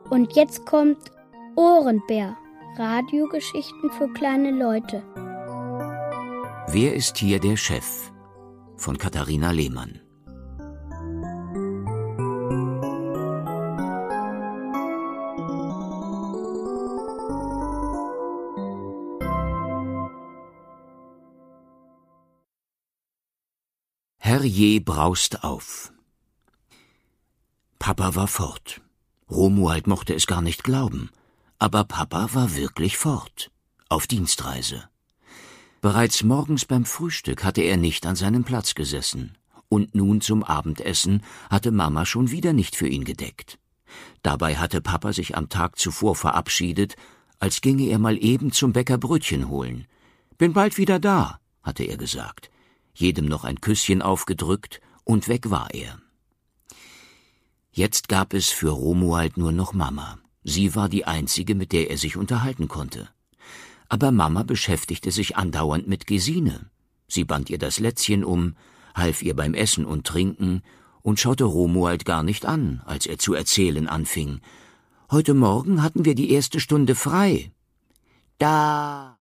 Und jetzt kommt Ohrenbär. Radiogeschichten für kleine Leute. Wer ist hier der Chef? Von Katharina Lehmann. Herrje braust auf. Papa war fort. Romuald mochte es gar nicht glauben. Aber Papa war wirklich fort. Auf Dienstreise. Bereits morgens beim Frühstück hatte er nicht an seinem Platz gesessen. Und nun zum Abendessen hatte Mama schon wieder nicht für ihn gedeckt. Dabei hatte Papa sich am Tag zuvor verabschiedet, als ginge er mal eben zum Bäcker Brötchen holen. »Bin bald wieder da«, hatte er gesagt. Jedem noch ein Küsschen aufgedrückt, und weg war er. Jetzt gab es für Romuald nur noch Mama. Sie war die einzige, mit der er sich unterhalten konnte. Aber Mama beschäftigte sich andauernd mit Gesine. Sie band ihr das Lätzchen um, half ihr beim Essen und Trinken und schaute Romuald gar nicht an, als er zu erzählen anfing. »Heute Morgen hatten wir die erste Stunde frei.« »Da«,